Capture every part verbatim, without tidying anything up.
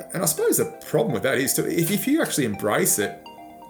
and I suppose the problem with that is to, if, if you actually embrace it,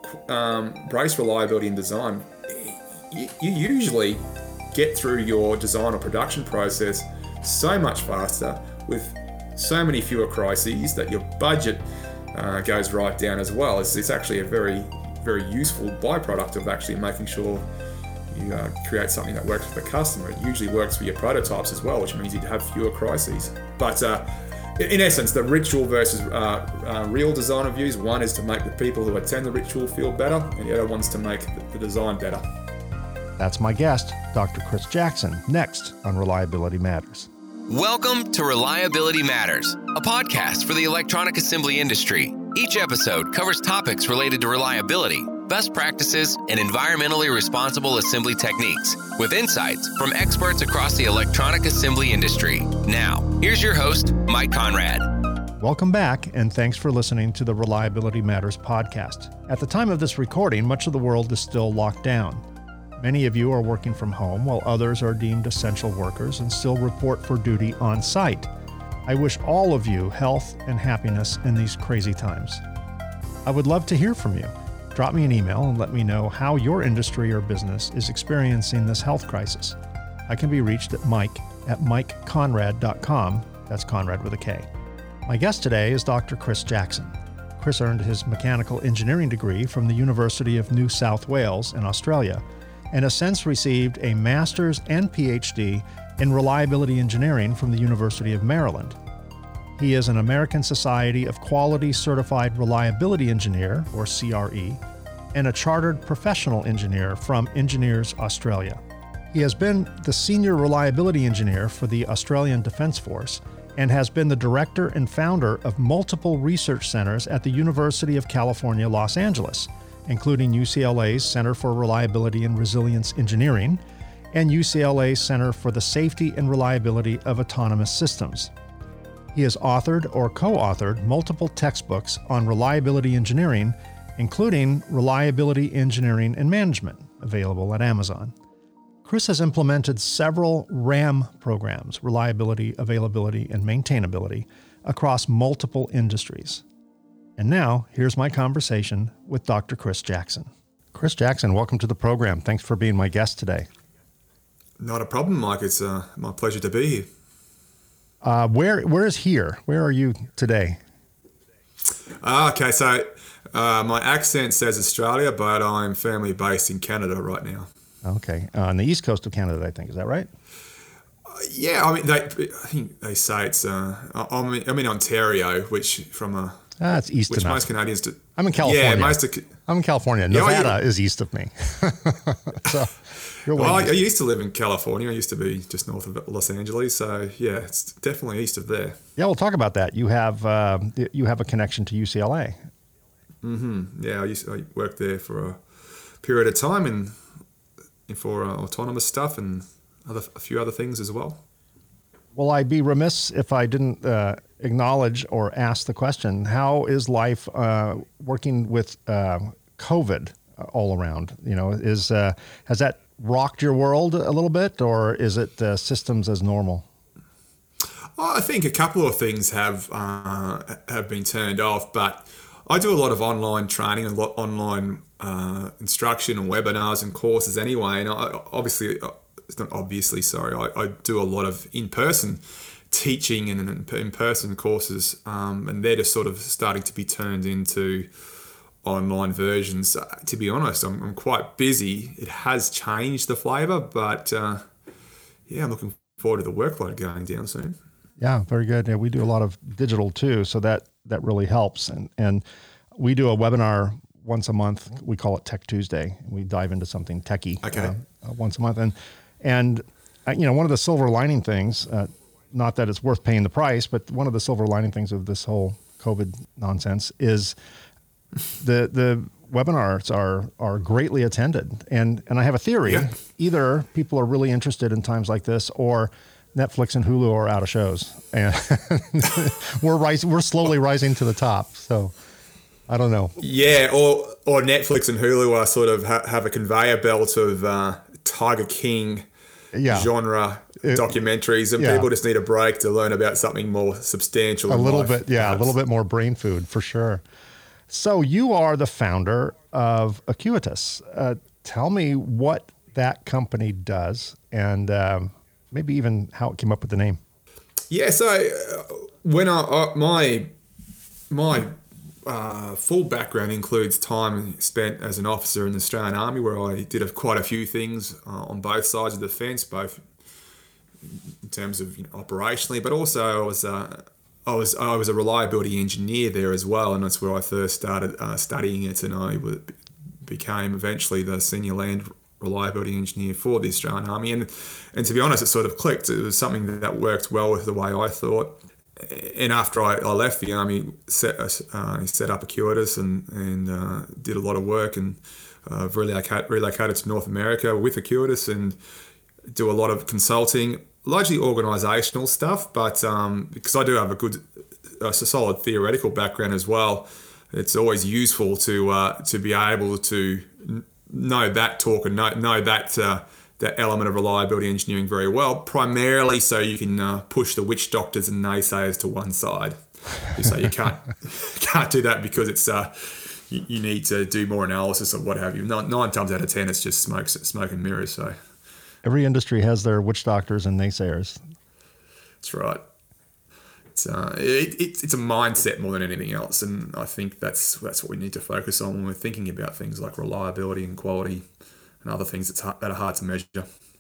um, embrace reliability in design, you, you usually get through your design or production process so much faster with so many fewer crises that your budget uh, goes right down as well. It's, it's actually a very, very useful byproduct of actually making sure you uh, create something that works for the customer. It usually works for your prototypes as well, which means you'd have fewer crises. But uh, in essence, the ritual versus uh, uh, real design reviews, one is to make the people who attend the ritual feel better, and the other one's to make the design better. That's my guest, Doctor Chris Jackson, next on Reliability Matters. Welcome to Reliability Matters, a podcast for the electronic assembly industry. Each episode covers topics related to reliability, best practices, and environmentally responsible assembly techniques, with insights from experts across the electronic assembly industry. Now, here's your host, Mike Conrad. Welcome back, and thanks for listening to the Reliability Matters podcast. At the time of this recording, much of the world is still locked down. Many of you are working from home, while others are deemed essential workers and still report for duty on site. I wish all of you health and happiness in these crazy times. I would love to hear from you. Drop me an email and let me know how your industry or business is experiencing this health crisis. I can be reached at mike at mike conrad dot com. That's Conrad with a K. My guest today is Doctor Chris Jackson. Chris earned his mechanical engineering degree from the University of New South Wales in Australia, and has since received a master's and P H D in reliability engineering from the University of Maryland. He is an American Society of Quality Certified Reliability Engineer, or C R E, and a Chartered Professional Engineer from Engineers Australia. He has been the Senior Reliability Engineer for the Australian Defence Force and has been the director and founder of multiple research centers at the University of California, Los Angeles, including U C L A's Center for Reliability and Resilience Engineering and U C L A's Center for the Safety and Reliability of Autonomous Systems. He has authored or co-authored multiple textbooks on reliability engineering, including Reliability Engineering and Management, available at Amazon. Chris has implemented several RAM programs, reliability, availability, and maintainability, across multiple industries. And now, here's my conversation with Doctor Chris Jackson. Chris Jackson, welcome to the program. Thanks for being my guest today. Not a problem, Mike. It's uh, my pleasure to be here. Uh, where Where is here? Where are you today? Ah, okay, so uh, my accent says Australia, but I'm family based in Canada right now. Okay, uh, on the east coast of Canada, I think. Is that right? Uh, yeah, I mean, they, I think they say it's. Uh, I'm, in, I'm in Ontario, which from a ah, it's east which enough. most Canadians do. I'm in California. Yeah, most of, I'm in California. Nevada yeah, is east of me. so, you're well, I, I used to live in California. I used to be just north of Los Angeles. So yeah, it's definitely east of there. Yeah, we'll talk about that. You have uh, you have a connection to U C L A. Mm-hmm. Yeah, I used to, I worked there for a period of time and. for uh, autonomous stuff and other, a few other things as well. Well, I'd be remiss if I didn't uh, acknowledge or ask the question, how is life uh, working with uh, COVID all around? You know, is uh, has that rocked your world a little bit, or is it uh, systems as normal? Well, I think a couple of things have uh, have been turned off, but I do a lot of online training and a lot online uh, instruction and webinars and courses anyway. And I, obviously, it's not obviously, sorry, I, I do a lot of in-person teaching and in-person courses, um, and they're just sort of starting to be turned into online versions. Uh, to be honest, I'm, I'm quite busy. It has changed the flavour, but uh, yeah, I'm looking forward to the workload going down soon. Yeah, very good. Yeah, we do a lot of digital too, so that that really helps. And and we do a webinar once a month. We call it Tech Tuesday. We dive into something techie okay. uh, uh, once a month. And and uh, you know, one of the silver lining things, uh, not that it's worth paying the price, but one of the silver lining things of this whole COVID nonsense is the the webinars are are greatly attended. And and I have a theory: yeah. either people are really interested in times like this, or Netflix and Hulu are out of shows, and we're rising. We're slowly rising to the top. So I don't know. Yeah, or or Netflix and Hulu are sort of ha- have a conveyor belt of uh, Tiger King yeah. genre it, documentaries, and yeah. people just need a break to learn about something more substantial. A in little life, bit, yeah, perhaps. a little bit more brain food for sure. So you are the founder of Acuitas. Uh, tell me what that company does, and um, maybe even how it came up with the name. Yeah, so uh, when I, I my my uh, full background includes time spent as an officer in the Australian Army, where I did a, quite a few things uh, on both sides of the fence, both in terms of you know, operationally, but also I was uh, I was I was a reliability engineer there as well, and that's where I first started uh, studying it, and I w- became eventually the senior land reliability engineer for the Australian Army, and and to be honest, it sort of clicked. It was something that worked well with the way I thought. And after I, I left the Army, set uh, set up Acuitas and and uh, did a lot of work, and uh, relocated, relocated to North America with Acuitas and do a lot of consulting, largely organisational stuff. But um, because I do have a good, a solid theoretical background as well, it's always useful to uh, to be able to know that talk and know, know that uh, that element of reliability engineering very well, primarily so you can uh, push the witch doctors and naysayers to one side. You say you can't can't do that because it's uh, you, you need to do more analysis or what have you. Nine, nine times out of ten, it's just smoke, smoke and mirrors. So every industry has their witch doctors and naysayers. That's right. It's uh, it, it, it's a mindset more than anything else, and I think that's that's what we need to focus on when we're thinking about things like reliability and quality and other things that's hard, that are hard to measure.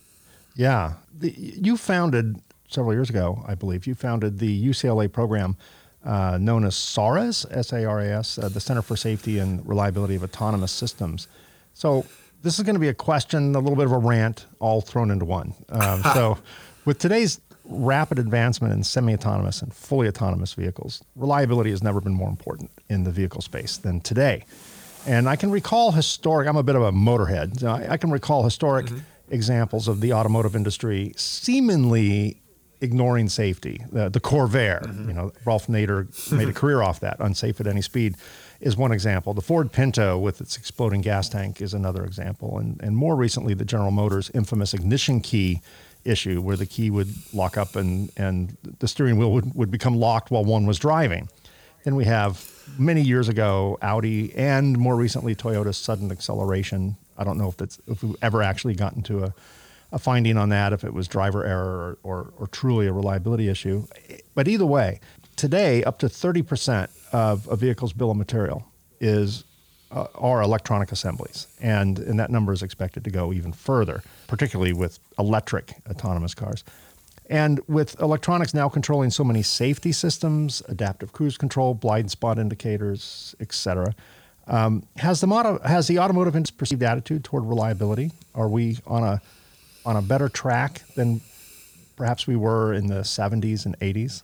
Yeah, the, you founded several years ago, I believe. You founded the U C L A program uh, known as SARAS, S A R A S, uh, the Center for Safety and Reliability of Autonomous Systems. So this is going to be a question, a little bit of a rant, all thrown into one. Um, so with today's rapid advancement in semi-autonomous and fully autonomous vehicles, reliability has never been more important in the vehicle space than today. And I can recall historic, I'm a bit of a motorhead, so I, I can recall historic mm-hmm. examples of the automotive industry seemingly ignoring safety. The, the Corvair, mm-hmm. you know, Ralph Nader made a career off that, unsafe at any speed, is one example. The Ford Pinto with its exploding gas tank is another example. And, and more recently, the General Motors infamous ignition key issue where the key would lock up and, and the steering wheel would, would become locked while one was driving. Then we have many years ago, Audi and more recently Toyota's sudden acceleration. I don't know if that's if we've ever actually gotten to a, a finding on that, if it was driver error or, or, or truly a reliability issue. But either way, today up to thirty percent of a vehicle's bill of material is uh, are electronic assemblies. And, and that number is expected to go even further, particularly with electric autonomous cars. And with electronics now controlling so many safety systems, adaptive cruise control, blind spot indicators, et cetera, um, has the moto, has the automotive industry's perceived attitude toward reliability? Are we on a on a better track than perhaps we were in the seventies and eighties?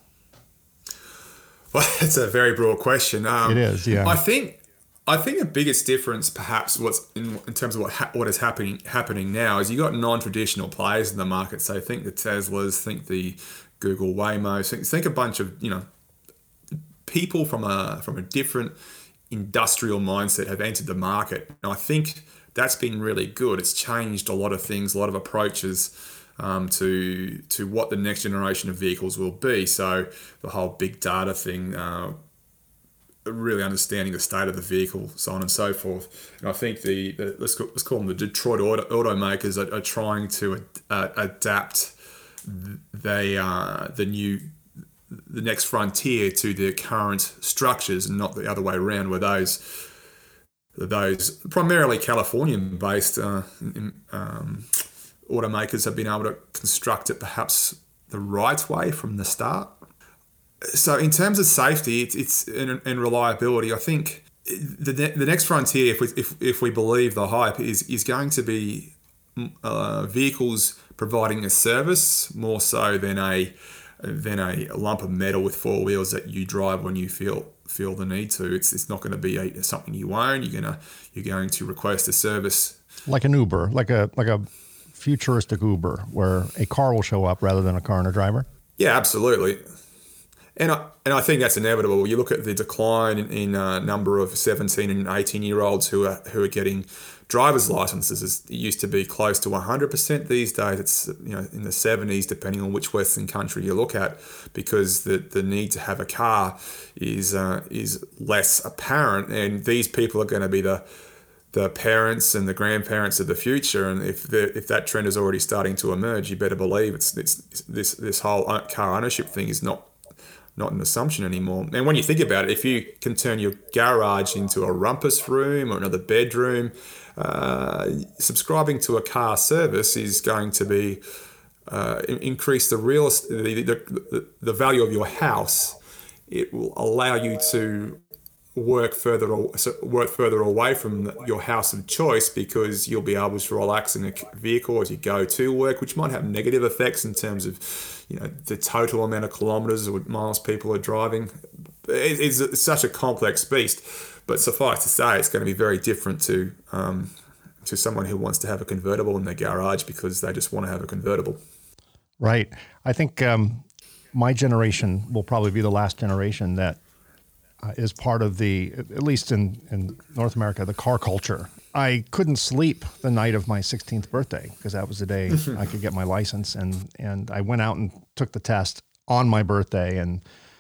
Well, it's a very broad question. Um, it is, yeah. I think I think the biggest difference, perhaps, what's in, in terms of what ha- what is happening happening now is you got non-traditional players in the market. So think the Teslas, think the Google Waymos, think, think a bunch of you know people from a from a different industrial mindset have entered the market. And I think that's been really good. It's changed a lot of things, a lot of approaches um, to to what the next generation of vehicles will be. So the whole big data thing. Uh, really understanding the state of the vehicle, so on and so forth. And I think the, the let's, let's call them the Detroit auto, automakers are, are trying to uh, adapt the uh, the new the next frontier to their current structures, and not the other way around, where those those primarily Californian-based uh, um, automakers have been able to construct it perhaps the right way from the start. So in terms of safety, it's it's and, and reliability, I think the the next frontier, if we if, if we believe the hype, is is going to be uh, vehicles providing a service more so than a than a lump of metal with four wheels that you drive when you feel feel the need to. It's it's not going to be a, something you own. You're gonna you're going to request a service like an Uber, like a like a futuristic Uber, where a car will show up rather than a car and a driver. Yeah, absolutely. And I, and I think that's inevitable. You look at the decline in, in uh, number of seventeen and eighteen year olds who are who are getting driver's licenses. It used to be close to one hundred percent. These days it's, you know, in the seventies, depending on which Western country you look at, because the, the need to have a car is uh, is less apparent. And these people are going to be the the parents and the grandparents of the future. And if if that trend is already starting to emerge, you better believe it's, it's this this whole car ownership thing is not not an assumption anymore. And when you think about it, if you can turn your garage into a rumpus room or another bedroom, uh, subscribing to a car service is going to be uh, increase the real the, the the value of your house. It will allow you to work further work further away from your house of choice, because you'll be able to relax in a vehicle as you go to work, which might have negative effects in terms of, you know, the total amount of kilometers or miles people are driving. It's, it's such a complex beast, but suffice to say, it's going to be very different to um, to someone who wants to have a convertible in their garage because they just want to have a convertible. Right. I think um, my generation will probably be the last generation that Uh, is part of the, at least in, in North America, the car culture. I couldn't sleep the night of my sixteenth birthday because that was the day I could get my license. And, and I went out and took the test on my birthday, and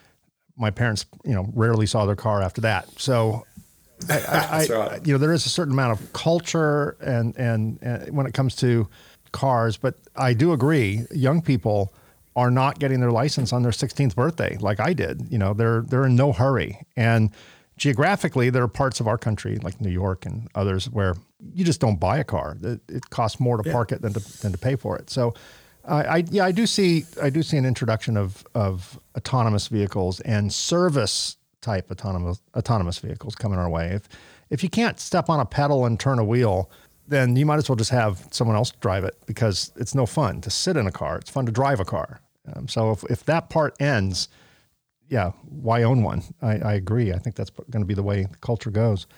my parents, you know, rarely saw their car after that. So I, I, That's right. I, you know, there is a certain amount of culture and, and, and when it comes to cars, but I do agree, young people are not getting their license on their sixteenth birthday like I did. You know, they're they're in no hurry. And geographically, there are parts of our country like New York and others where you just don't buy a car. It, it costs more to yeah. park it than to than to pay for it. So, uh, I yeah, I do see I do see an introduction of of autonomous vehicles and service type autonomous autonomous vehicles coming our way. If if you can't step on a pedal and turn a wheel, then you might as well just have someone else drive it, because it's no fun to sit in a car. It's fun to drive a car. Um, so if, if that part ends, yeah, why own one? I, I agree. I think that's going to be the way the culture goes.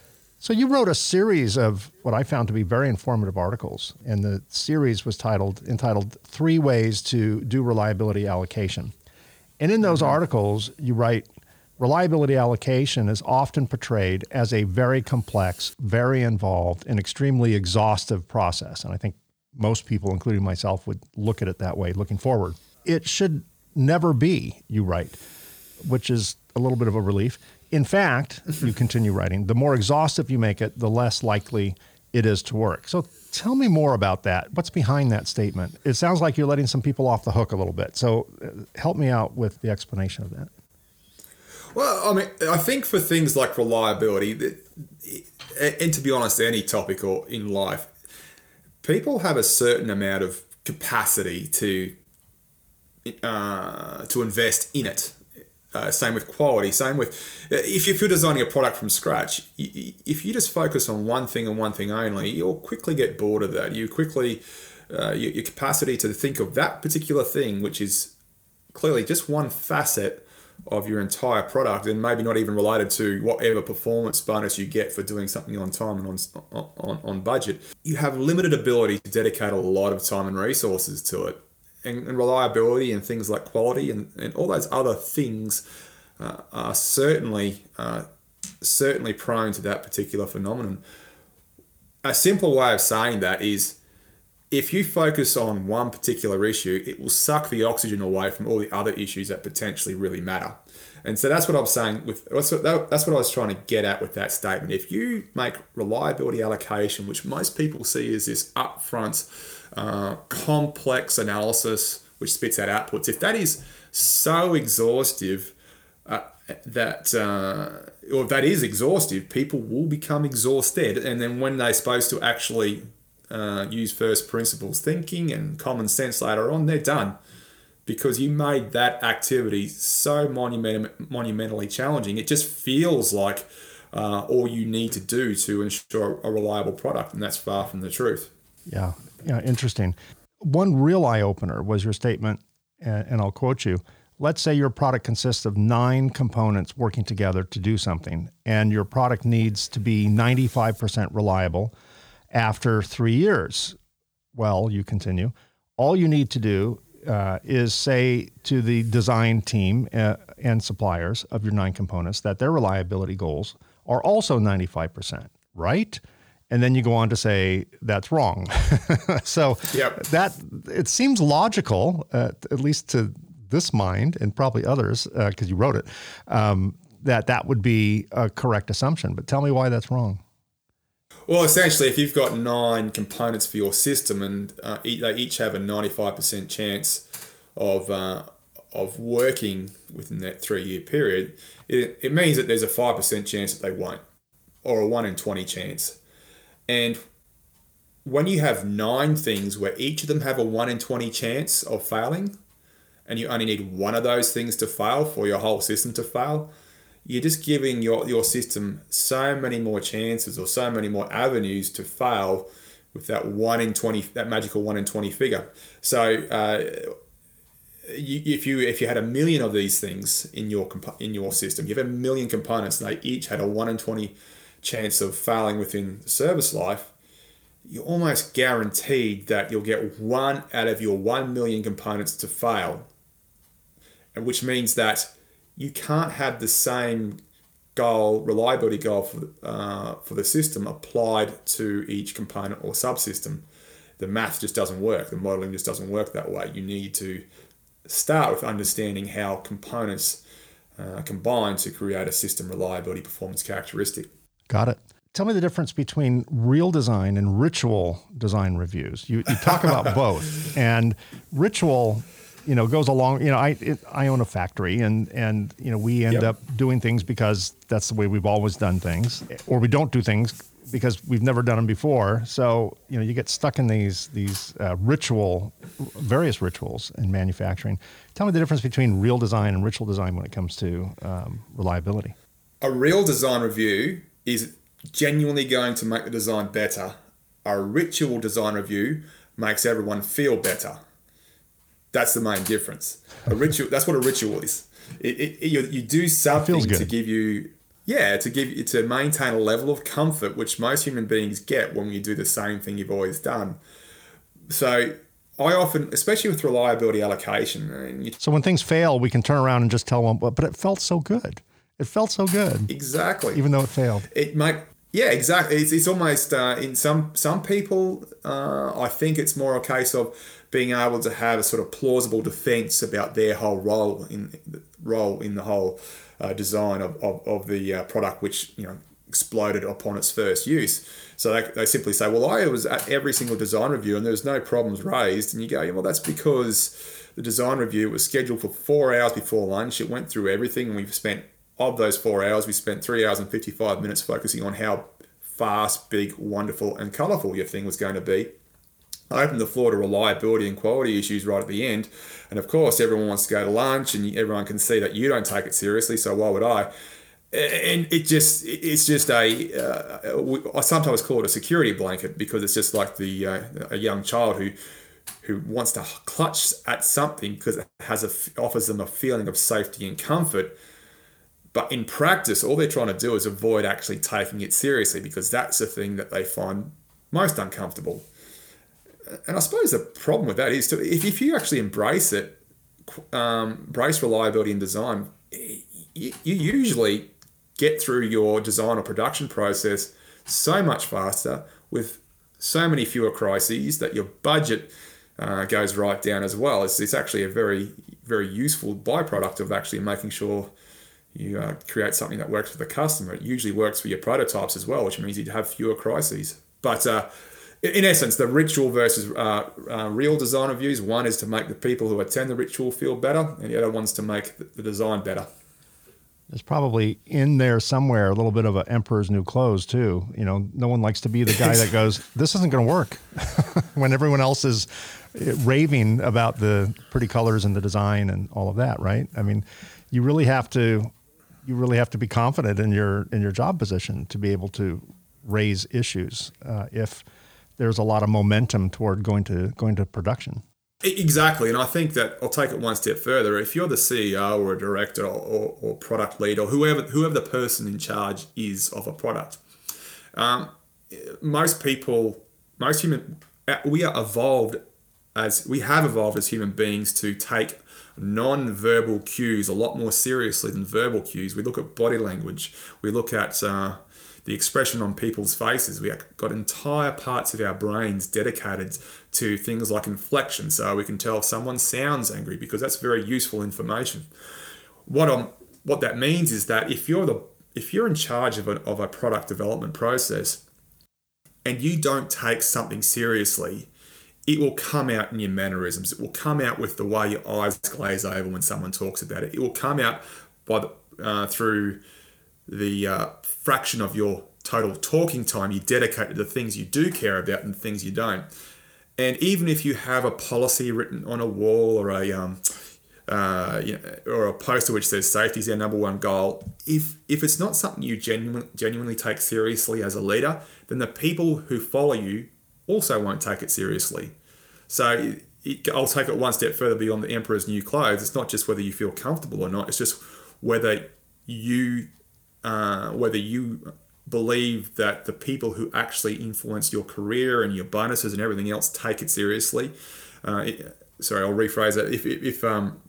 So you wrote a series of what I found to be very informative articles, and the series was titled entitled Three Ways to Do Reliability Allocation. And in those mm-hmm. articles, you write, reliability allocation is often portrayed as a very complex, very involved, and extremely exhaustive process. And I think most people, including myself, would look at it that way looking forward. It should never be, you write, which is a little bit of a relief. In fact, you continue writing, the more exhaustive you make it, the less likely it is to work. So tell me more about that. What's behind that statement? It sounds like you're letting some people off the hook a little bit. So help me out with the explanation of that. Well, I mean, I think for things like reliability, and to be honest, any topic or in life, people have a certain amount of capacity to uh, to invest in it. Uh, same with quality. Same with if you're designing a product from scratch. If you just focus on one thing and one thing only, you'll quickly get bored of that. You quickly uh, your, your capacity to think of that particular thing, which is clearly just one facet of your entire product, and maybe not even related to whatever performance bonus you get for doing something on time and on on, on budget. You have limited ability to dedicate a lot of time and resources to it. And, and reliability and things like quality and, and all those other things uh, are certainly uh, certainly prone to that particular phenomenon. A simple way of saying that is, if you focus on one particular issue, it will suck the oxygen away from all the other issues that potentially really matter. And so that's what I'm saying with that's what, that's what I was trying to get at with that statement. If you make reliability allocation, which most people see as this upfront, uh, complex analysis which spits out outputs, if that is so exhaustive uh, that uh, or if that is exhaustive, people will become exhausted, and then when they're supposed to actually Uh, use first principles thinking and common sense later on, they're done, because you made that activity so monument- monumentally challenging. It just feels like uh, all you need to do to ensure a reliable product, and that's far from the truth. Yeah, yeah, interesting. One real eye-opener was your statement, and I'll quote you, let's say your product consists of nine components working together to do something, and your product needs to be ninety-five percent reliable after three years. Well, you continue, all you need to do uh, is say to the design team uh, and suppliers of your nine components that their reliability goals are also ninety-five percent, right? And then you go on to say that's wrong. So yep. that it seems logical, uh, at least to this mind and probably others, because uh, you wrote it, um, that that would be a correct assumption. But tell me why that's wrong. Well, essentially, if you've got nine components for your system and uh, they each have a ninety-five percent chance of uh, of working within that three-year period, it, it means that there's a five percent chance that they won't, or a one in twenty chance. And when you have nine things where each of them have a one in twenty chance of failing, and you only need one of those things to fail for your whole system to fail, you're just giving your, your system so many more chances or so many more avenues to fail with that one in twenty, that magical one in twenty figure. So uh, you, if you if you had a million of these things in your comp- in your system, you have a million components, and they each had a one in twenty chance of failing within the service life, you're almost guaranteed that you'll get one out of your one million components to fail, and which means that you can't have the same goal, reliability goal for, uh, for the system applied to each component or subsystem. The math just doesn't work. The modeling just doesn't work that way. You need to start with understanding how components uh, combine to create a system reliability performance characteristic. Got it. Tell me the difference between real design and ritual design reviews. You, you talk about both, and ritual, you know, goes along. You know, I it, I own a factory, and and you know we end yep. up doing things because that's the way we've always done things, or we don't do things because we've never done them before. So you know, you get stuck in these these uh, ritual, various rituals in manufacturing. Tell me the difference between real design and ritual design when it comes to um, reliability. A real design review is genuinely going to make the design better. A ritual design review makes everyone feel better. That's the main difference. A ritual, that's what a ritual is. It, it, it, you, you do something to give you, yeah, to give you, to maintain a level of comfort, which most human beings get when you do the same thing you've always done. So I often, especially with reliability allocation. And you, so when things fail, we can turn around and just tell them, but it felt so good. It felt so good. Exactly. Even though it failed. It might, yeah, exactly. It's, it's almost, uh, in some some people, uh, I think it's more a case of being able to have a sort of plausible defense about their whole role in role in the whole uh, design of, of, of the uh, product, which, you know, exploded upon its first use. So they, they simply say, well, I was at every single design review and there was no problems raised. And you go, yeah, well, that's because the design review was scheduled for four hours before lunch. It went through everything, and we've spent, of those four hours, we spent three hours and fifty-five minutes focusing on how fast, big, wonderful, and colourful your thing was going to be. I opened the floor to reliability and quality issues right at the end. And of course, everyone wants to go to lunch, and everyone can see that you don't take it seriously, so why would I? And it just, it's just a, uh, I sometimes call it a security blanket, because it's just like the uh, a young child who who wants to clutch at something because it has a, offers them a feeling of safety and comfort. But in practice, all they're trying to do is avoid actually taking it seriously, because that's the thing that they find most uncomfortable. And I suppose the problem with that is, to, if, if you actually embrace it, um, embrace reliability in design, you, you usually get through your design or production process so much faster with so many fewer crises that your budget uh, goes right down as well. It's, it's actually a very, very useful byproduct of actually making sure you uh, create something that works for the customer. It usually works for your prototypes as well, which means you'd have fewer crises. But uh, in essence, the ritual versus uh, uh, real design reviews, one is to make the people who attend the ritual feel better, and the other one's to make the design better. There's probably in there somewhere a little bit of an emperor's new clothes too. You know, no one likes to be the guy that goes, this isn't going to work when everyone else is raving about the pretty colors and the design and all of that, right? I mean, you really have to, you really have to be confident in your, in your job position to be able to raise issues uh, if there's a lot of momentum toward going to, going to production. Exactly, and I think that I'll take it one step further. If you're the C E O or a director or, or, or product lead or whoever whoever the person in charge is of a product, um, most people, most human, we are evolved as we have evolved as human beings to take non-verbal cues a lot more seriously than verbal cues. We look at body language. We look at uh, the expression on people's faces. We have got entire parts of our brains dedicated to things like inflection, so we can tell if someone sounds angry, because that's very useful information. What I'm, what that means is that if you're the if you're in charge of a, of a product development process and you don't take something seriously, it will come out in your mannerisms. It will come out with the way your eyes glaze over when someone talks about it. It will come out by the, uh, through the uh, fraction of your total talking time you dedicate to the things you do care about and the things you don't. And even if you have a policy written on a wall or a um, uh, you know, or a poster which says safety is our number one goal, if if it's not something you genuine, genuinely take seriously as a leader, then the people who follow you also won't take it seriously. So it, I'll take it one step further beyond the emperor's new clothes. It's not just whether you feel comfortable or not. It's just whether you uh, whether you believe that the people who actually influence your career and your bonuses and everything else take it seriously. Uh, it, sorry, I'll rephrase that. If if, if um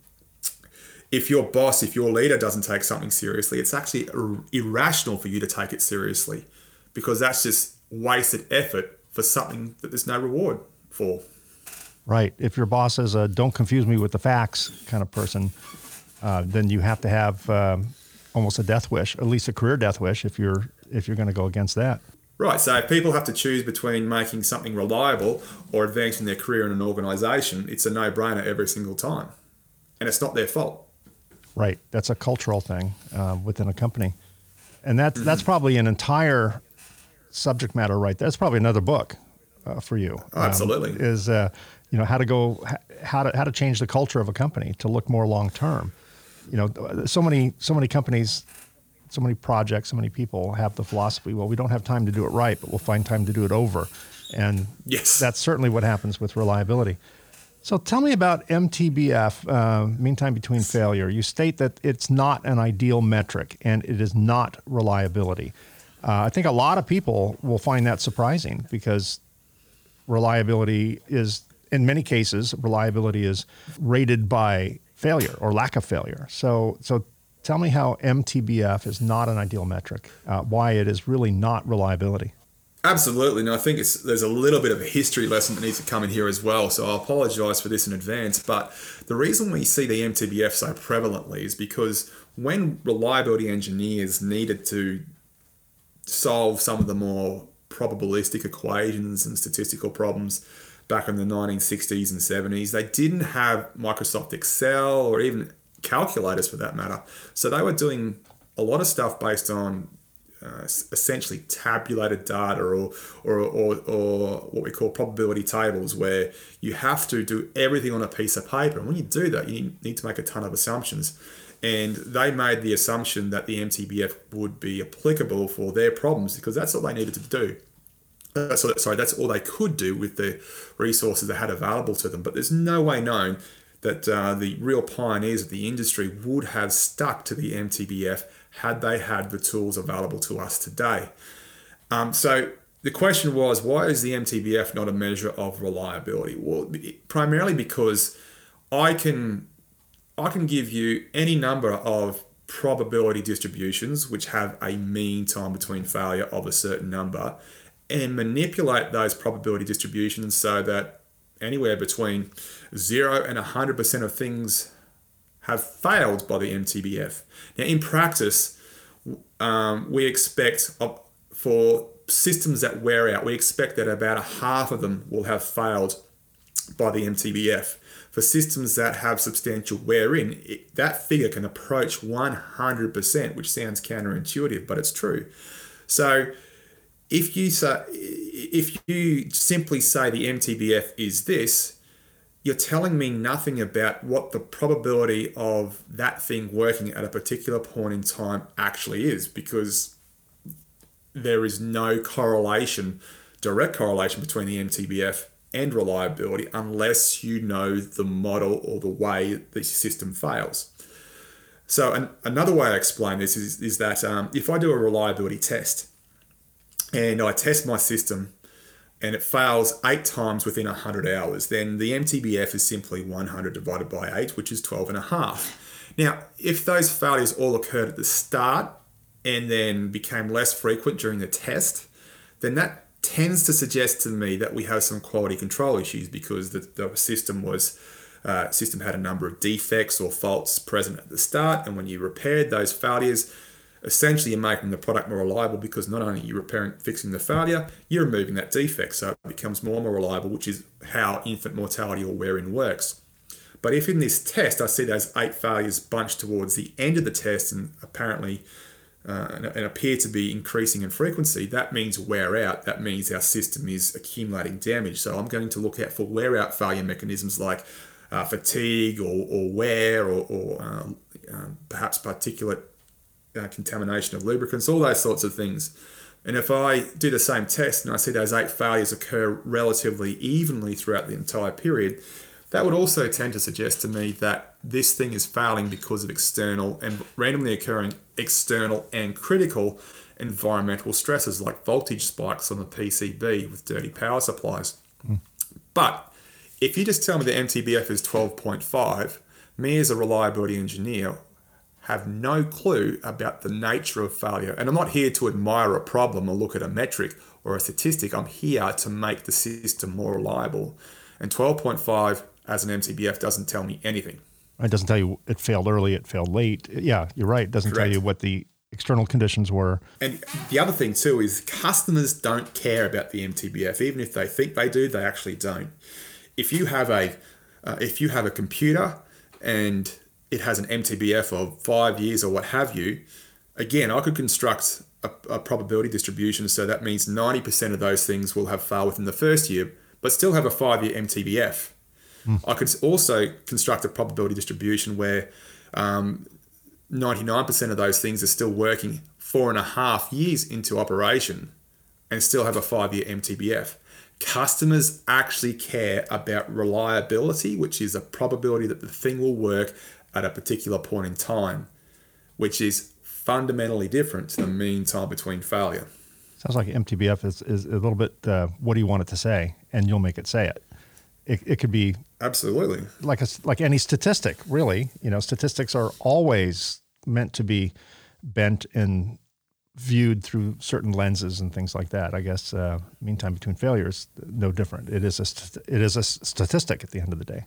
if your boss, if your leader doesn't take something seriously, it's actually ir- irrational for you to take it seriously, because that's just wasted effort for something that there's no reward for. Right. If your boss is a "don't confuse me with the facts" kind of person, uh, then you have to have um, almost a death wish, at least a career death wish, if you're if you're going to go against that. Right. So if people have to choose between making something reliable or advancing their career in an organization, it's a no-brainer every single time, and it's not their fault. Right. That's a cultural thing uh, within a company, and that's mm-hmm. that's probably an entire subject matter right there. That's probably another book uh, for you. Oh, absolutely. Um, is uh, you know how to go how to how to change the culture of a company to look more long term. You know, so many so many companies, so many projects, so many people have the philosophy, well, we don't have time to do it right, but we'll find time to do it over. And yes, that's certainly what happens with reliability. So tell me about M T B F, uh, mean time between failure. You state that it's not an ideal metric and it is not reliability. Uh, I think a lot of people will find that surprising, because reliability is, in many cases, reliability is rated by failure or lack of failure. So, so tell me how M T B F is not an ideal metric, uh, why it is really not reliability. Absolutely. And I think it's, there's a little bit of a history lesson that needs to come in here as well. So I apologize for this in advance. But the reason we see the M T B F so prevalently is because when reliability engineers needed to solve some of the more probabilistic equations and statistical problems back in the nineteen sixties and seventies, they didn't have Microsoft Excel or even calculators for that matter. So they were doing a lot of stuff based on uh, essentially tabulated data or, or, or, or what we call probability tables, where you have to do everything on a piece of paper. And when you do that, you need to make a ton of assumptions. And they made the assumption that the M T B F would be applicable for their problems because that's all they needed to do. Uh, so, sorry, that's all they could do with the resources they had available to them. But there's no way known that uh, the real pioneers of the industry would have stuck to the M T B F had they had the tools available to us today. Um, so the question was, why is the M T B F not a measure of reliability? Well, primarily because I can I can give you any number of probability distributions which have a mean time between failure of a certain number and manipulate those probability distributions so that anywhere between zero and one hundred percent of things have failed by the M T B F. Now, in practice, um, we expect uh, for systems that wear out, we expect that about a half of them will have failed by the M T B F. For systems that have substantial wear in, it, that figure can approach one hundred percent, which sounds counterintuitive, but it's true. So if you say, if you simply say the M T B F is this, you're telling me nothing about what the probability of that thing working at a particular point in time actually is, because there is no correlation, direct correlation between the M T B F and reliability unless you know the model or the way the system fails. So an, another way I explain this is, is that um, if I do a reliability test and I test my system and it fails eight times within one hundred hours, then the M T B F is simply one hundred divided by eight, which is twelve and a half. Now, if those failures all occurred at the start and then became less frequent during the test, then that tends to suggest to me that we have some quality control issues, because the, the system was uh, system had a number of defects or faults present at the start, and when you repaired those failures, essentially you're making the product more reliable, because not only are you repairing, fixing the failure, you're removing that defect, so it becomes more and more reliable, which is how infant mortality or wear-in works. But if in this test I see those eight failures bunched towards the end of the test and apparently uh, and, and appear to be increasing in frequency, that means wear out. That means our system is accumulating damage. So I'm going to look out for wear out failure mechanisms like uh, fatigue or, or wear or, or um, um, perhaps particulate uh, contamination of lubricants, all those sorts of things. And if I do the same test and I see those eight failures occur relatively evenly throughout the entire period, that would also tend to suggest to me that this thing is failing because of external and randomly occurring external and critical environmental stresses like voltage spikes on the P C B with dirty power supplies. Mm. But if you just tell me the M T B F is twelve point five, me as a reliability engineer have no clue about the nature of failure. And I'm not here to admire a problem or look at a metric or a statistic. I'm here to make the system more reliable. And twelve point five as an M T B F doesn't tell me anything. It doesn't tell you it failed early, it failed late. Yeah, you're right. It doesn't Correct. Tell you what the external conditions were. And the other thing too is customers don't care about the M T B F. Even if they think they do, they actually don't. If you have a uh, if you have a computer and it has an M T B F of five years or what have you, again, I could construct a, a probability distribution. So that means ninety percent of those things will have failed within the first year, but still have a five-year M T B F. Mm. I could also construct a probability distribution where um, ninety-nine percent of those things are still working four and a half years into operation and still have a five-year M T B F. Customers actually care about reliability, which is a probability that the thing will work at a particular point in time, which is fundamentally different to the mean time between failure. Sounds like M T B F is, is a little bit, uh, what do you want it to say? And you'll make it say it. It, it could be absolutely like a, like any statistic, really. You know, statistics are always meant to be bent and viewed through certain lenses and things like that. I guess uh, mean time between failures, no different. It is a st- it is a statistic at the end of the day.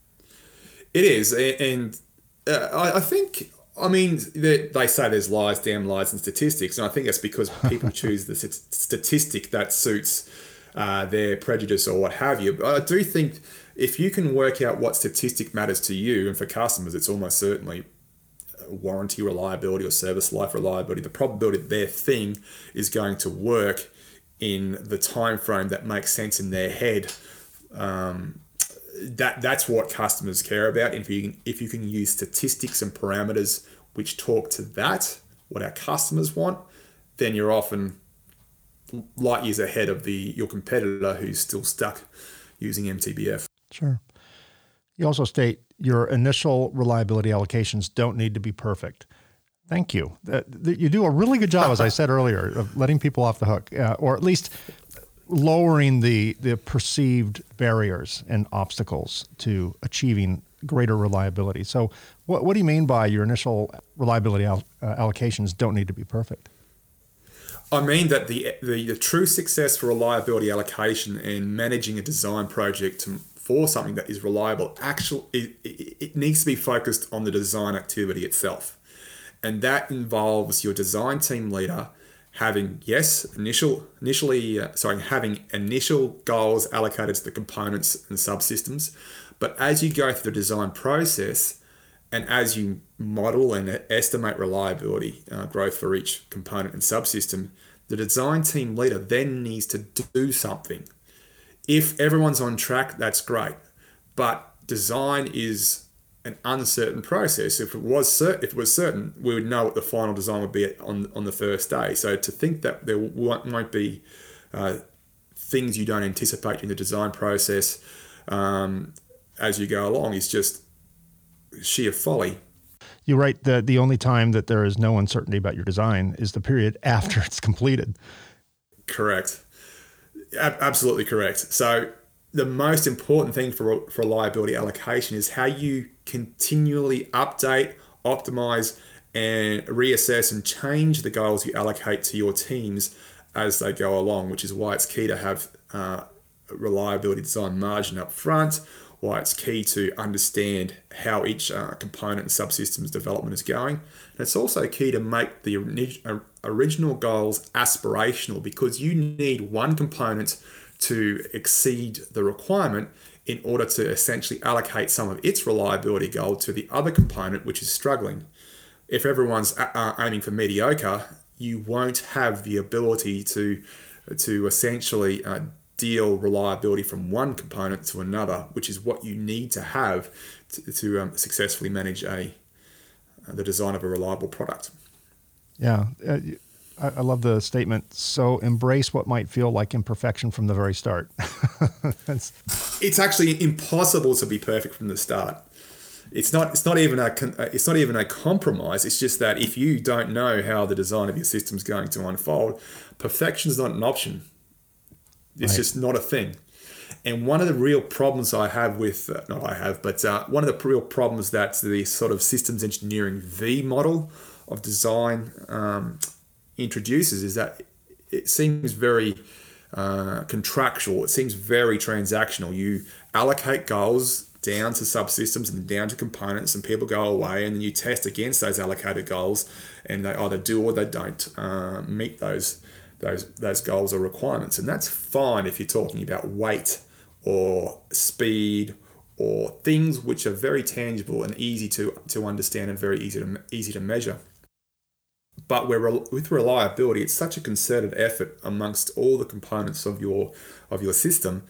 It is, and uh, I, I think. I mean, they, they say there's lies, damn lies, and statistics, and I think that's because people choose the st- statistic that suits uh, their prejudice or what have you. But I do think if you can work out what statistic matters to you, and for customers, it's almost certainly warranty reliability or service life reliability, the probability that their thing is going to work in the time frame that makes sense in their head. Um, That that's what customers care about. If you can, if you can use statistics and parameters which talk to that, what our customers want, then you're often light years ahead of the your competitor who's still stuck using M T B F. Sure. You also state your initial reliability allocations don't need to be perfect. Thank you. Uh, you do a really good job, as I said earlier, of letting people off the hook, uh, or at least lowering the the perceived barriers and obstacles to achieving greater reliability. So what, what do you mean by your initial reliability al- uh, allocations don't need to be perfect? I mean that the, the the true success for reliability allocation and managing a design project to, for something that is reliable, actually, it, it, it needs to be focused on the design activity itself. And that involves your design team leader having, yes, initial, initially, uh, sorry, having initial goals allocated to the components and subsystems. But as you go through the design process and as you model and estimate reliability uh, growth for each component and subsystem, the design team leader then needs to do something. If everyone's on track, that's great. But design is an uncertain process. If it was cert- if it was certain, we would know what the final design would be on on the first day. So to think that there won't, won't be uh, things you don't anticipate in the design process um, as you go along is just sheer folly. You write that the only time that there is no uncertainty about your design is the period after it's completed. Correct. Absolutely correct. So the most important thing for, for reliability allocation is how you continually update, optimize, and reassess and change the goals you allocate to your teams as they go along, which is why it's key to have uh, reliability design margin up front, why it's key to understand how each uh, component and subsystems development is going. And it's also key to make the original goals aspirational, because you need one component to exceed the requirement in order to essentially allocate some of its reliability goal to the other component which is struggling. If everyone's uh, aiming for mediocre, you won't have the ability to to essentially uh, deal reliability from one component to another, which is what you need to have to, to um, successfully manage a uh, the design of a reliable product. Yeah. Uh, I, I love the statement. So embrace what might feel like imperfection from the very start. It's actually impossible to be perfect from the start. It's not. It's not even a. It's not even a compromise. It's just that if you don't know how the design of your system is going to unfold, perfection is not an option. It's right. just not a thing. And one of the real problems I have with, uh, not I have, but uh, one of the real problems that the sort of systems engineering V model of design um, introduces is that it seems very uh, contractual. It seems very transactional. You allocate goals down to subsystems and down to components, and people go away, and then you test against those allocated goals, and they either do or they don't uh, meet those those those goals or requirements. And that's fine if you're talking about weight or speed or things which are very tangible and easy to to understand and very easy to easy to measure. But where with reliability, it's such a concerted effort amongst all the components of your of your system.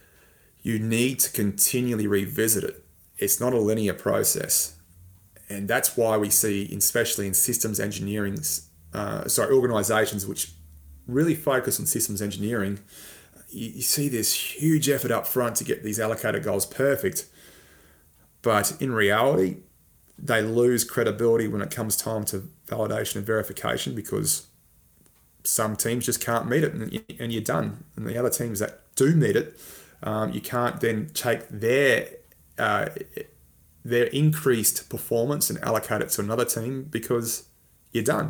You need to continually revisit it. It's not a linear process. And that's why we see, especially in systems engineering, uh, sorry, organizations which really focus on systems engineering, you, you see this huge effort up front to get these allocated goals perfect. But in reality, they lose credibility when it comes time to validation and verification, because some teams just can't meet it, and, and you're done. And the other teams that do meet it, Um, you can't then take their uh, their increased performance and allocate it to another team, because you're done.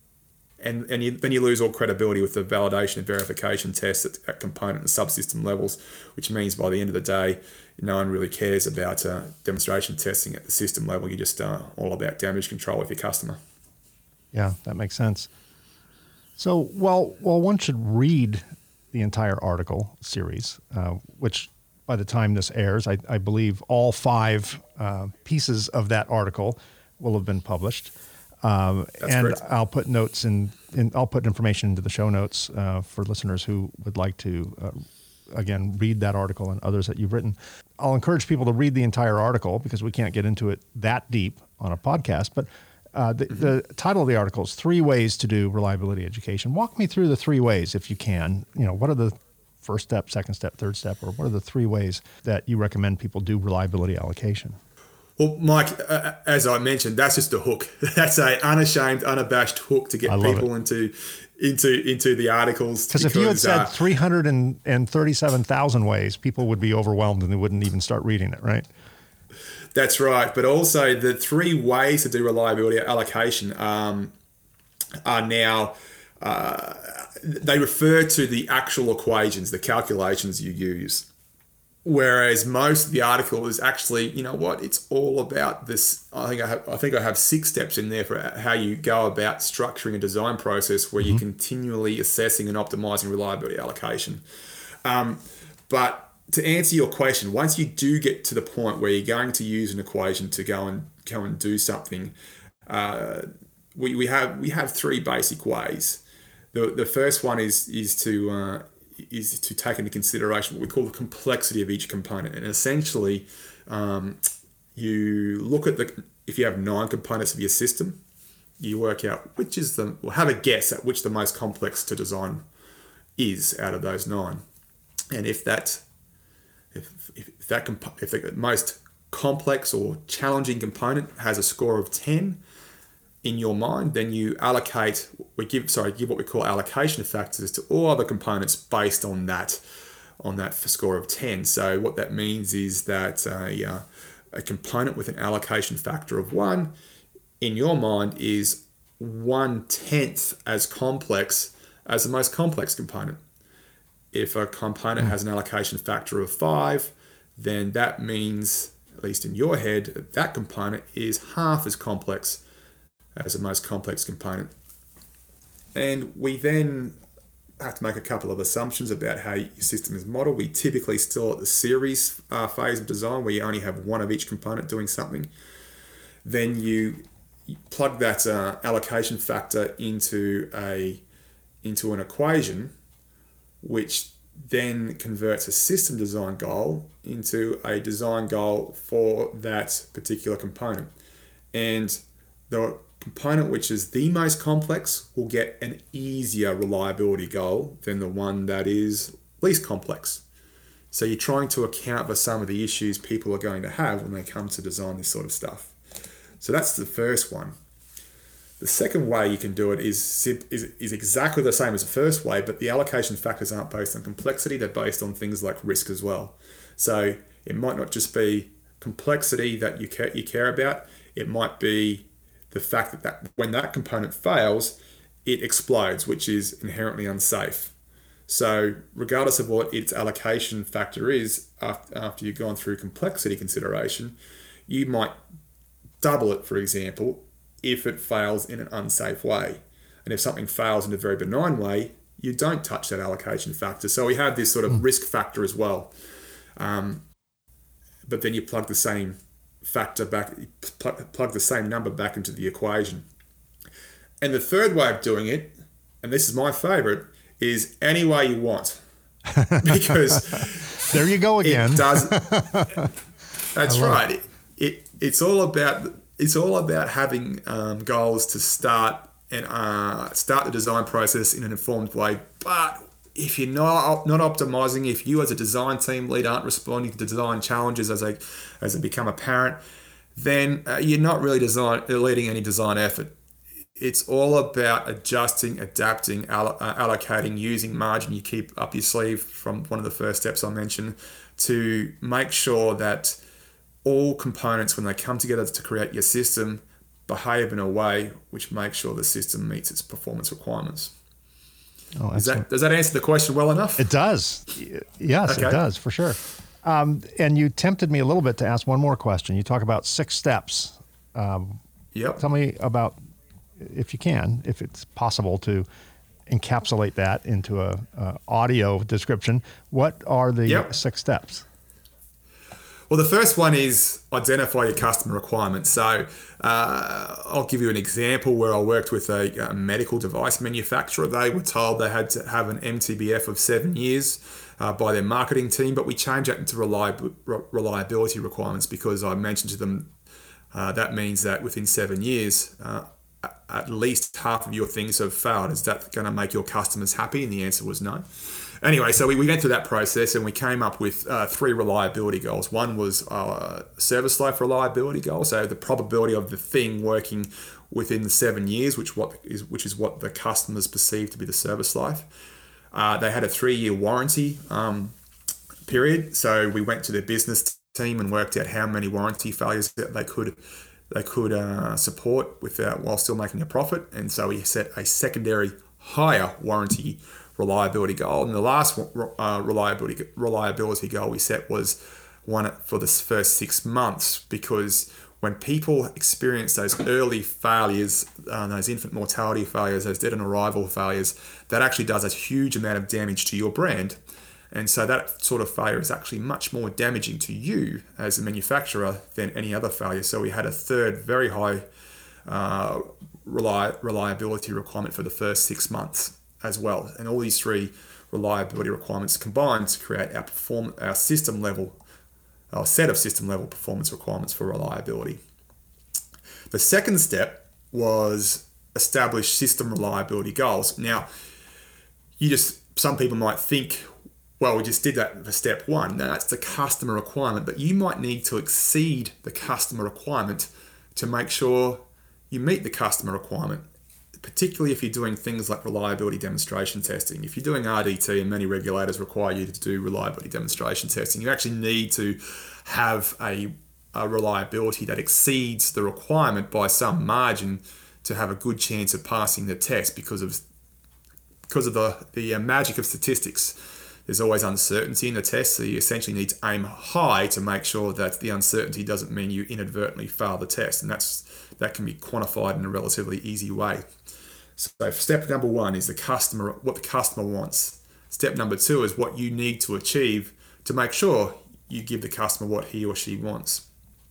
And and you, then you lose all credibility with the validation and verification tests at, at component and subsystem levels, which means by the end of the day, no one really cares about uh, demonstration testing at the system level. You're just uh, all about damage control with your customer. Yeah, that makes sense. So while, while one should read the entire article series, uh, which by the time this airs, I, I believe all five uh, pieces of that article will have been published. Um, and correct. I'll put notes in, in, I'll put information into the show notes uh, for listeners who would like to, uh, again, read that article and others that you've written. I'll encourage people to read the entire article, because we can't get into it that deep on a podcast, but Uh, the, mm-hmm. the title of the article is Three Ways to Do Reliability Education. Walk me through the three ways, if you can. You know, what are the first step, second step, third step, or what are the three ways that you recommend people do reliability allocation? Well, Mike, uh, as I mentioned, that's just a hook. That's a unashamed, unabashed hook to get people it. into into into the articles. Because if you had said uh, three hundred thirty-seven thousand ways, people would be overwhelmed and they wouldn't even start reading it, right? That's right. But also the three ways to do reliability allocation um, are now, uh, they refer to the actual equations, the calculations you use. Whereas most of the article is actually, you know what, it's all about this. I think I have, I think I have six steps in there for how you go about structuring a design process where mm-hmm. you're continually assessing and optimizing reliability allocation. Um, but to answer your question, once you do get to the point where you're going to use an equation to go and go and do something, uh, we, we have we have three basic ways. The the first one is is to uh, is to take into consideration what we call the complexity of each component, and essentially, um, you look at the if you have nine components of your system, you work out which is the well have a guess at which the most complex to design is out of those nine, and if that If, if that comp- if the most complex or challenging component has a score of ten, in your mind, then you allocate, we give, sorry, give what we call allocation factors to all other components based on that, on that score of ten. So what that means is that a, uh, a component with an allocation factor of one, in your mind, is one-tenth as complex as the most complex component. If a component has an allocation factor of five, then that means, at least in your head, that, that component is half as complex as the most complex component. And we then have to make a couple of assumptions about how your system is modeled. We typically still at the series uh, phase of design, where you only have one of each component doing something. Then you, you plug that uh, allocation factor into a into an equation, which then converts a system design goal into a design goal for that particular component. And the component which is the most complex will get an easier reliability goal than the one that is least complex. So you're trying to account for some of the issues people are going to have when they come to design this sort of stuff. So that's the first one. The second way you can do it is, is, is exactly the same as the first way, but the allocation factors aren't based on complexity, they're based on things like risk as well. So it might not just be complexity that you care, you care about, it might be the fact that, that when that component fails, it explodes, which is inherently unsafe. So regardless of what its allocation factor is, after you've gone through complexity consideration, you might double it, for example, if it fails in an unsafe way. And if something fails in a very benign way, you don't touch that allocation factor. So we have this sort of risk factor as well. Um, but then you plug the same factor back, plug, plug the same number back into the equation. And the third way of doing it, and this is my favorite, is any way you want. Because there you go again. It does. That's right. It, it it's all about it's all about having um, goals to start and uh, start the design process in an informed way. But if you're not not optimizing, if you as a design team lead aren't responding to design challenges as they as they become apparent, then uh, you're not really design leading any design effort. It's all about adjusting, adapting, all, uh, allocating, using margin you keep up your sleeve from one of the first steps I mentioned to make sure that all components, when they come together to create your system, behave in a way which makes sure the system meets its performance requirements. Oh, does that does that answer the question well enough? It does. Yes, okay. It does, for sure. Um, and you tempted me a little bit to ask one more question. You talk about six steps. Um, yep. Tell me about, if you can, if it's possible to encapsulate that into a, a audio description. What are the yep. six steps? Well, the first one is identify your customer requirements. So uh, I'll give you an example where I worked with a, a medical device manufacturer. They were told they had to have an M T B F of seven years uh, by their marketing team, but we changed that into reliab- reliability requirements because I mentioned to them uh, that means that within seven years, uh, at least half of your things have failed. Is that going to make your customers happy? And the answer was no. Anyway, so we, we went through that process and we came up with uh, three reliability goals. One was uh, service life reliability goal, so the probability of the thing working within the seven years, which what is which is what the customers perceive to be the service life. Uh, they had a three-year warranty um, period, so we went to their business team and worked out how many warranty failures that they could they could uh, support without while still making a profit, and so we set a secondary higher warranty reliability goal. And the last uh, reliability reliability goal we set was one for the first six months, because when people experience those early failures, uh, those infant mortality failures, those dead on arrival failures, that actually does a huge amount of damage to your brand. And so that sort of failure is actually much more damaging to you as a manufacturer than any other failure. So we had a third very high uh, reli- reliability requirement for the first six months as well. And all these three reliability requirements combined to create our perform our system level, our set of system level performance requirements for reliability. The second step was establish system reliability goals. Now, you just some people might think, well, we just did that for step one. No, that's the customer requirement, but you might need to exceed the customer requirement to make sure you meet the customer requirement, particularly if you're doing things like reliability demonstration testing. If you're doing R D T, and many regulators require you to do reliability demonstration testing, you actually need to have a, a reliability that exceeds the requirement by some margin to have a good chance of passing the test because of because of the, the uh, magic of statistics. There's always uncertainty in the test, so you essentially need to aim high to make sure that the uncertainty doesn't mean you inadvertently fail the test, and that's that can be quantified in a relatively easy way. So step number one is the customer, what the customer wants. Step number two is what you need to achieve to make sure you give the customer what he or she wants.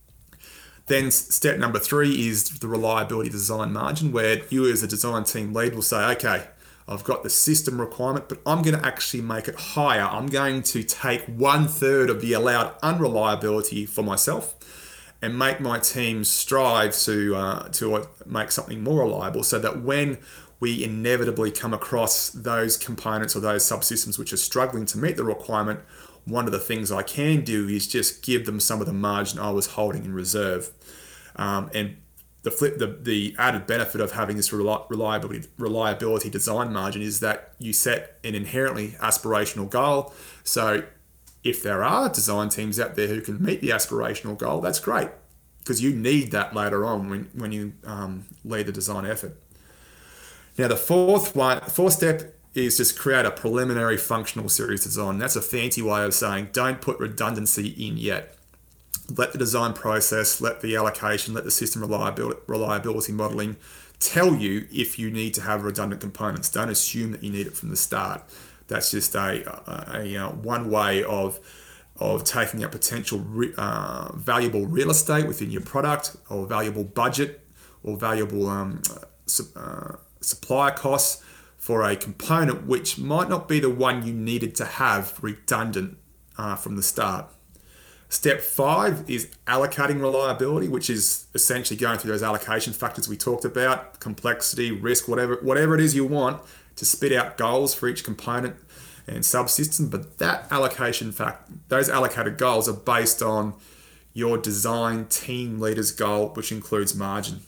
Then step number three is the reliability design margin, where you as a design team lead will say, okay, I've got the system requirement, but I'm going to actually make it higher. I'm going to take one third of the allowed unreliability for myself and make my team strive to uh, to make something more reliable, so that when we inevitably come across those components or those subsystems which are struggling to meet the requirement, one of the things I can do is just give them some of the margin I was holding in reserve. Um, and the flip, the, the added benefit of having this reliability reliability design margin is that you set an inherently aspirational goal. So if there are design teams out there who can meet the aspirational goal, that's great, because you need that later on when, when you um, lead the design effort. Now, the fourth one, fourth step is just create a preliminary functional series design. That's a fancy way of saying don't put redundancy in yet. Let the design process, let the allocation, let the system reliability, reliability modeling tell you if you need to have redundant components. Don't assume that you need it from the start. That's just a, a, a, a one way of of taking a potential re, uh, valuable real estate within your product, or valuable budget, or valuable um, su- uh, supplier costs for a component which might not be the one you needed to have redundant uh, from the start. Step five is allocating reliability, which is essentially going through those allocation factors we talked about, complexity, risk, whatever whatever it is you want, to spit out goals for each component and subsystem. But that allocation fact, those allocated goals are based on your design team leader's goal, which includes margin.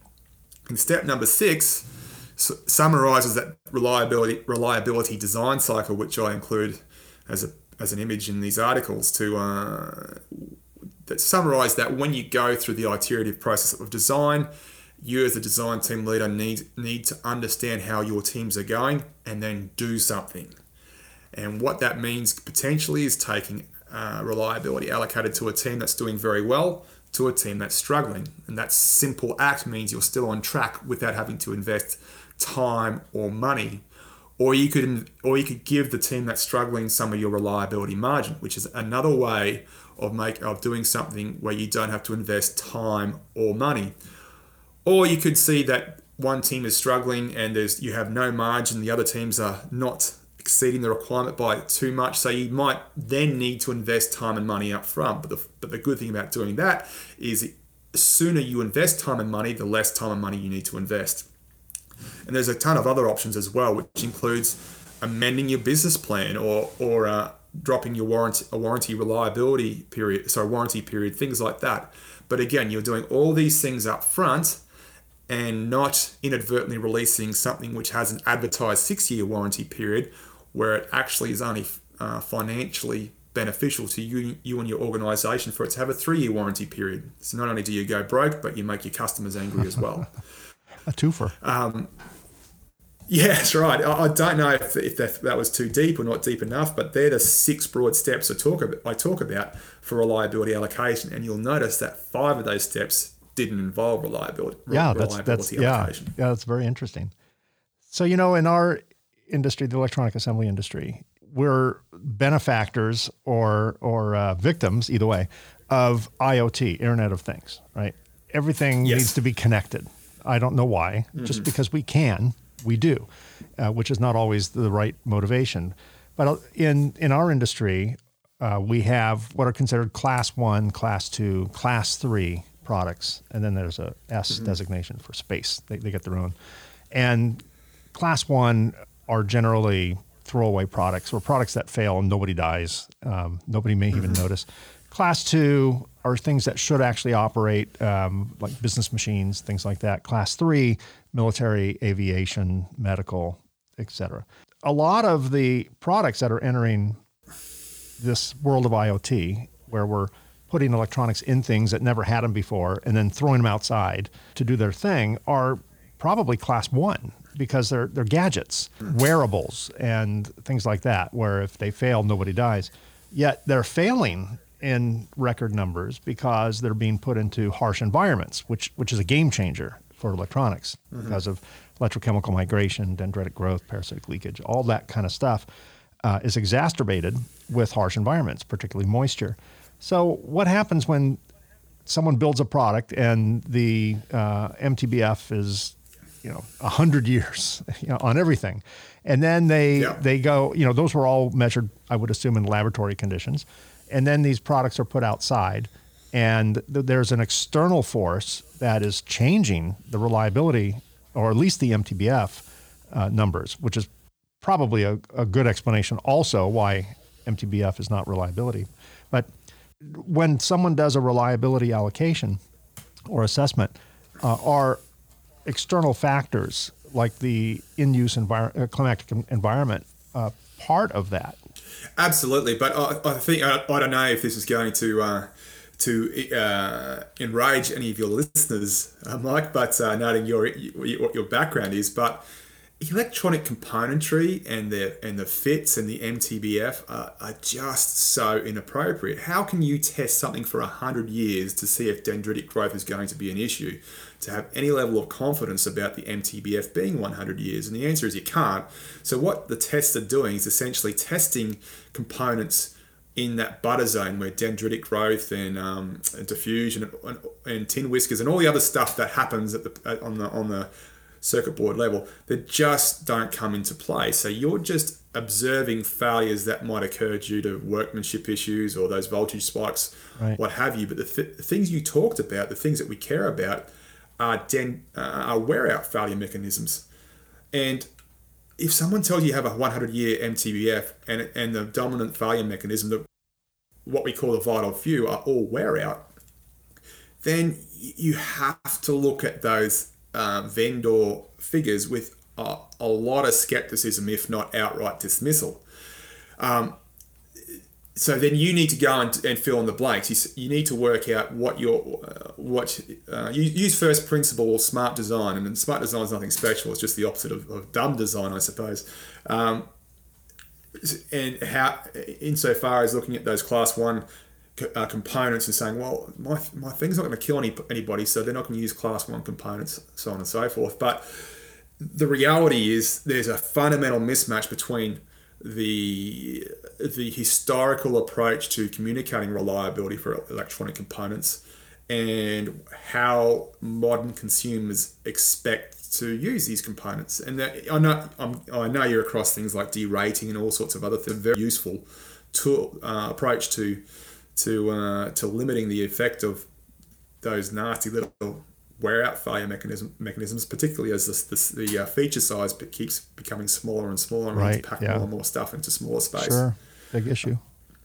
And step number six summarizes that reliability reliability design cycle, which I include as a as an image in these articles to uh, that summarize that when you go through the iterative process of design, you as a design team leader need need to understand how your teams are going and then do something. And what that means potentially is taking uh, reliability allocated to a team that's doing very well to a team that's struggling. And that simple act means you're still on track without having to invest time or money. Or you could or you could give the team that's struggling some of your reliability margin, which is another way of make of doing something where you don't have to invest time or money. Or you could see that one team is struggling and there's you have no margin, the other teams are not exceeding the requirement by too much, so you might then need to invest time and money up front. But the, but the good thing about doing that is the sooner you invest time and money, the less time and money you need to invest. And there's a ton of other options as well, which includes amending your business plan or or uh, dropping your warranty a warranty reliability period, sorry, warranty period, things like that. But again, you're doing all these things up front and not inadvertently releasing something which has an advertised six-year warranty period, where it actually is only uh, financially beneficial to you, you and your organization for it to have a three-year warranty period. So not only do you go broke, but you make your customers angry as well. A twofer. Um, yeah, that's right. I, I don't know if, if that, that was too deep or not deep enough, but they're the six broad steps I talk about, I talk about for reliability allocation. And you'll notice that five of those steps didn't involve reliability. Yeah, reliability that's that's allocation. yeah, yeah, that's very interesting. So you know, in our industry, the electronic assembly industry, we're benefactors or or uh, victims, either way, of I O T, Internet of Things. Right? Everything Yes. needs to be connected. I don't know why. Mm-hmm. Just because we can, we do, uh, which is not always the right motivation. But in in our industry, uh, we have what are considered class one, class two, class three products, and then there's a S mm-hmm. designation for space. They, they get their own. And class one are generally throwaway products or products that fail and nobody dies. Um, nobody may mm-hmm. even notice. Class two are things that should actually operate, um, like business machines, things like that. Class three, military, aviation, medical, et cetera. A lot of the products that are entering this world of IoT, where we're putting electronics in things that never had them before and then throwing them outside to do their thing, are probably class one, because they're they're gadgets, wearables, and things like that, where if they fail, nobody dies. Yet they're failing in record numbers because they're being put into harsh environments, which which is a game changer for electronics mm-hmm. because of electrochemical migration, dendritic growth, parasitic leakage, all that kind of stuff uh, is exacerbated with harsh environments, particularly moisture. So what happens when someone builds a product and the uh, M T B F is, you know, a hundred years, you know, on everything, and then they yeah. they go, you know, those were all measured, I would assume, in laboratory conditions, and then these products are put outside, and th- there's an external force that is changing the reliability, or at least the M T B F uh, numbers, which is probably a, a good explanation also why M T B F is not reliability. But when someone does a reliability allocation or assessment, uh, are external factors like the in-use envir- uh, climatic environment uh, part of that? Absolutely, but I, I think I, I don't know if this is going to uh, to uh, enrage any of your listeners, uh, Mike. But uh, noting your, your what your background is, but electronic componentry and the and the fits and the M T B F are, are just so inappropriate. How can you test something for a hundred years to see if dendritic growth is going to be an issue, to have any level of confidence about the M T B F being one hundred years? And the answer is you can't. So what the tests are doing is essentially testing components in that butter zone where dendritic growth and, um, and diffusion and, and tin whiskers and all the other stuff that happens at the on the on the circuit board level that just don't come into play. So you're just observing failures that might occur due to workmanship issues or those voltage spikes, right. what have you. But the, th- the things you talked about, the things that we care about, are, den- uh, are wear-out failure mechanisms. And if someone tells you you have a one hundred year M T B F and and the dominant failure mechanism, the, what we call the vital few, are all wear-out, then you have to look at those Um, vendor figures with a, a lot of skepticism, if not outright dismissal. Um, so then you need to go and, and fill in the blanks. You, you need to work out what your uh, what uh, you use first principle or smart design, and smart design is nothing special. It's just the opposite of, of dumb design, I suppose. Um, and how, insofar as looking at those class one Uh, components and saying, well, my my thing's not going to kill any, anybody, so they're not going to use class one components, so on and so forth. But the reality is there's a fundamental mismatch between the the historical approach to communicating reliability for electronic components and how modern consumers expect to use these components. And that, I know I'm, I know you're across things like derating and all sorts of other things. Very useful tool uh, approach to to uh, to limiting the effect of those nasty little wear-out failure mechanism, mechanisms, particularly as this, this, the uh, feature size keeps becoming smaller and smaller, and right, we need to pack yeah. more and more stuff into smaller space. Sure, big issue.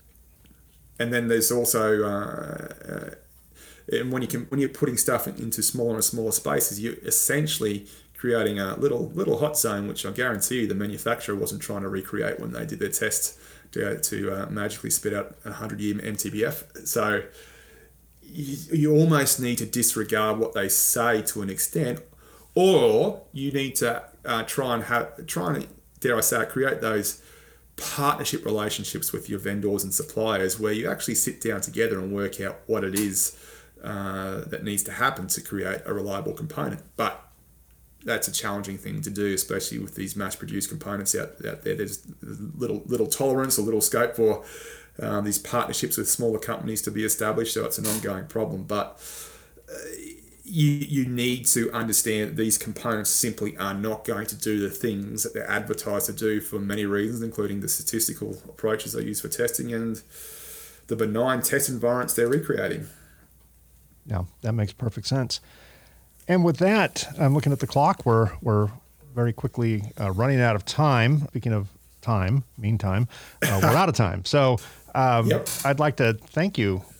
And then there's also, uh, uh, and when you can, when you're putting stuff into smaller and smaller spaces, you're essentially creating a little little hot zone, which I guarantee you the manufacturer wasn't trying to recreate when they did their tests to, to uh, magically spit out a hundred year M T B F. So you, you almost need to disregard what they say to an extent, or you need to uh, try and have, try and, dare I say, create those partnership relationships with your vendors and suppliers where you actually sit down together and work out what it is uh, that needs to happen to create a reliable component. But that's a challenging thing to do, especially with these mass-produced components out, out there. There's little little tolerance or little scope for um, these partnerships with smaller companies to be established, so it's an ongoing problem. But uh, you you need to understand that these components simply are not going to do the things that they're advertised to do for many reasons, including the statistical approaches they use for testing and the benign test environments they're recreating. Yeah, that makes perfect sense. And with that, I'm looking at the clock. We're we're very quickly uh, running out of time. Speaking of time, meantime, uh, we're out of time. So um, yep. I'd like to thank you,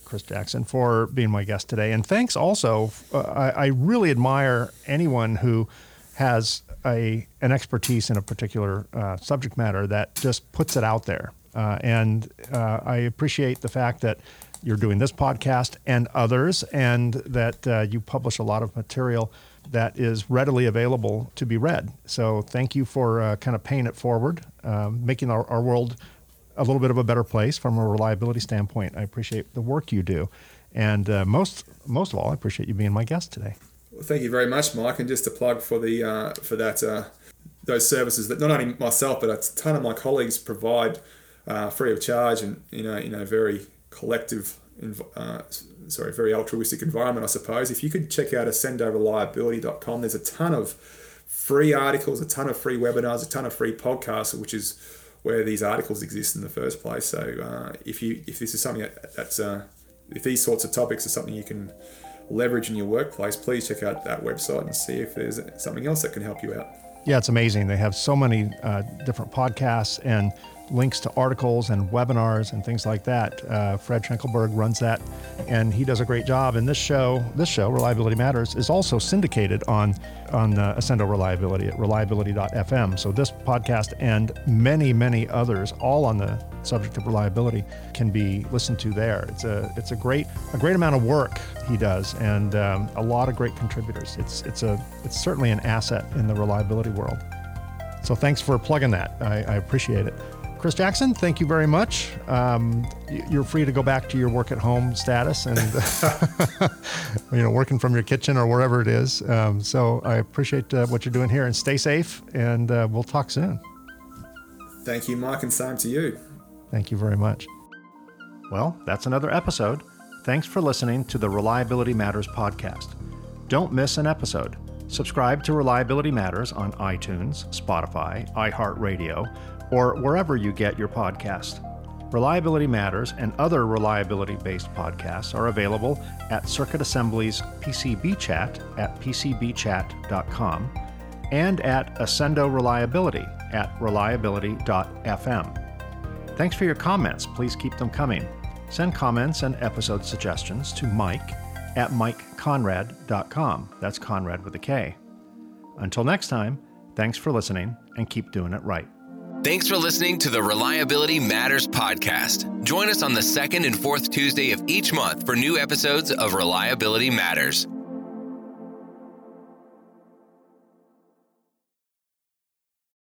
Chris Jackson, for being my guest today. And thanks also, uh, I, I really admire anyone who has a an expertise in a particular uh, subject matter that just puts it out there. Uh, and uh, I appreciate the fact that you're doing this podcast and others, and that uh, you publish a lot of material that is readily available to be read. So thank you for uh, kind of paying it forward, um, making our, our world a little bit of a better place from a reliability standpoint. I appreciate the work you do. And uh, most most of all, I appreciate you being my guest today. Well, thank you very much, Mike. And just to plug for the uh, for that uh, those services that not only myself but a ton of my colleagues provide uh, free of charge, and you know, in a very collective, uh, sorry, very altruistic environment, I suppose. If you could check out ascendo reliability dot com, there's a ton of free articles, a ton of free webinars, a ton of free podcasts, which is where these articles exist in the first place. So uh, if you if this is something that, that's uh, if these sorts of topics are something you can leverage in your workplace, please check out that website and see if there's something else that can help you out. Yeah, it's amazing. They have so many uh, different podcasts and links to articles and webinars and things like that. Uh, Fred Schenkelberg runs that, and he does a great job. And this show, this show, Reliability Matters, is also syndicated on on uh, Ascendo Reliability at reliability dot f m. So this podcast and many, many others, all on the subject of reliability, can be listened to there. It's a it's a great a great amount of work he does, and um, a lot of great contributors. It's it's a it's certainly an asset in the reliability world. So thanks for plugging that. I, I appreciate it. Chris Jackson, thank you very much. Um, you're free to go back to your work at home status and, you know, working from your kitchen or wherever it is. Um, so I appreciate uh, what you're doing here, and stay safe, and uh, we'll talk soon. Thank you, Mike, and same to you. Thank you very much. Well, that's another episode. Thanks for listening to the Reliability Matters podcast. Don't miss an episode. Subscribe to Reliability Matters on iTunes, Spotify, iHeartRadio, or wherever you get your podcast. Reliability Matters and other reliability-based podcasts are available at Circuit Assembly's P C B Chat at p c b chat dot com and at Ascendo Reliability at reliability dot f m. Thanks for your comments. Please keep them coming. Send comments and episode suggestions to Mike at mike conrad dot com. That's Conrad with a K. Until next time, thanks for listening, and keep doing it right. Thanks for listening to the Reliability Matters podcast. Join us on the second and fourth Tuesday of each month for new episodes of Reliability Matters.